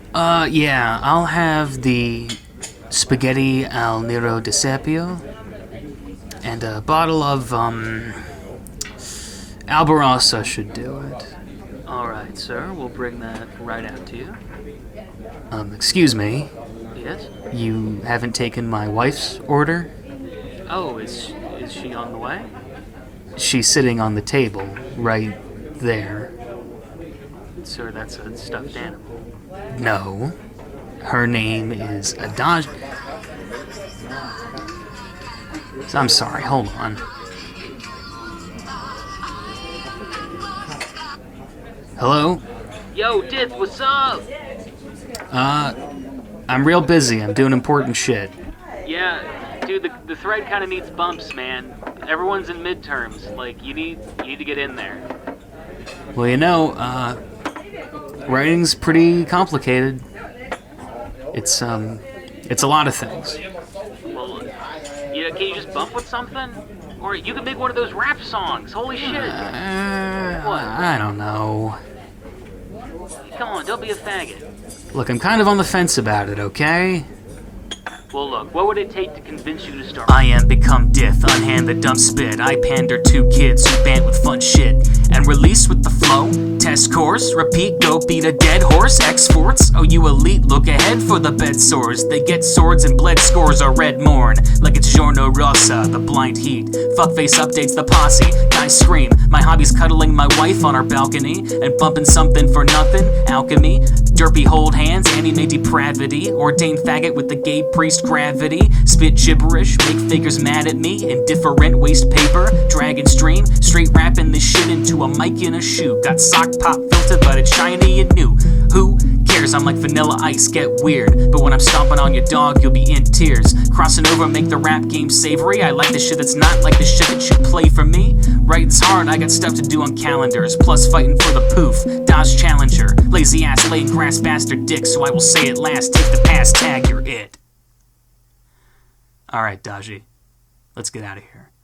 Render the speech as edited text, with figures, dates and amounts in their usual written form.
Yeah, I'll have the spaghetti al nero di sapio and a bottle of, Albarossa should do it. Alright, sir, we'll bring that right out to you. Excuse me, Yes? you haven't taken my wife's order? Oh, is she on the way? She's sitting on the table, right there. Sir, that's a stuffed animal. No. Her name is Adaj. I'm sorry, hold on. Hello? Yo, Dith, what's up? I'm real busy. I'm doing important shit. Yeah, dude, the thread kind of needs bumps, man. Everyone's in midterms. Like, you need to get in there. Well, writing's pretty complicated. It's a lot of things. Well, yeah, can you just bump with something? Or you can make one of those rap songs. Holy shit. What? I don't know. Come on, don't be a faggot. Look, I'm kind of on the fence about it, okay? Well, look, what would it take to convince you to start? I am become Dith, unhand the dumb spit. I pander to kids who band with fun shit. And release with the flow. Test course, repeat, go beat a dead horse. Exports, oh you elite, look ahead for the bed sores. They get swords and bled scores are red morn. Like it's Giorno Rossa, the blind heat. Fuckface updates the posse, guys scream. My hobby's cuddling my wife on our balcony. And bumping something for nothing, alchemy. Derpy hold hands, anime depravity. Ordained faggot with the gay priest gravity. Spit gibberish, make figures mad at me. Indifferent waste paper, dragon stream. Straight rapping this shit into a mic in a shoe. Got sock pop filter, but it's shiny and new. Who cares? I'm like vanilla ice, get weird. But when I'm stomping on your dog, you'll be in tears. Crossing over, make the rap game savory. I like the shit that's not like the shit that you play for me. Writing's hard, I got stuff to do on calendars. Plus fighting for the poof, Dodge Challenger. Lazy ass laying grass bastard dick, so I will say it last. Take the pass tag, you're it. Alright, Daji. Let's get out of here.